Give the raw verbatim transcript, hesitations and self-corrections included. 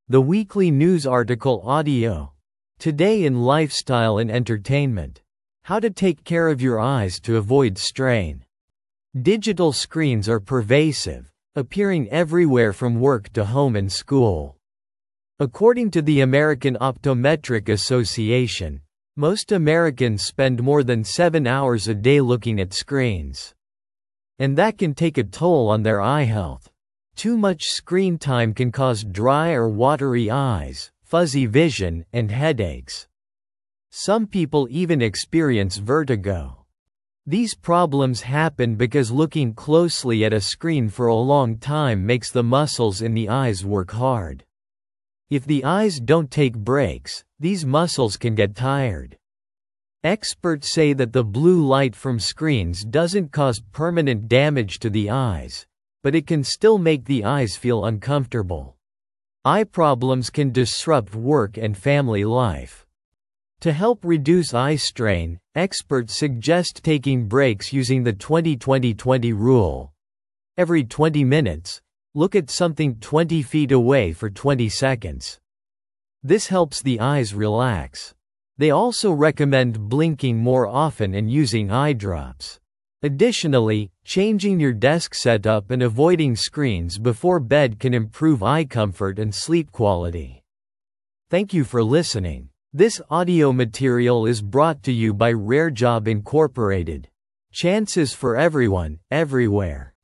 The weekly news article audio. Today in lifestyle and entertainment. How to take care of your eyes to avoid strain. Digital screens are pervasive, appearing everywhere from work to home and school. According to the American Optometric Association, most Americans spend more than seven hours a day looking at screens. And that can take a toll on their eye health. Too much screen time can cause dry or watery eyes, fuzzy vision, and headaches. Some people even experience vertigo. These problems happen because looking closely at a screen for a long time makes the muscles in the eyes work hard. If the eyes don't take breaks, these muscles can get tired. Experts say that the blue light from screens doesn't cause permanent damage to the eyes, but it can still make the eyes feel uncomfortable. Eye problems can disrupt work and family life. To help reduce eye strain, experts suggest taking breaks using the twenty twenty twenty rule. Every twenty minutes, look at something twenty feet away for twenty seconds. This helps the eyes relax. They also recommend blinking more often and using eye drops. Additionally, changing your desk setup and avoiding screens before bed can improve eye comfort and sleep quality. Thank you for listening. This audio material is brought to you by RareJob Incorporated. Chances for everyone, everywhere.